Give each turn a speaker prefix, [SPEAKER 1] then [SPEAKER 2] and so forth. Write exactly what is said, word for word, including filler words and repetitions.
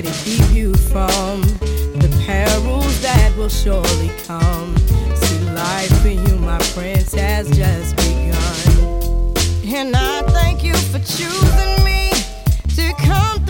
[SPEAKER 1] to keep you from the perils that will surely come. See, life for you, my prince, has just begun. And I thank you for choosing me to come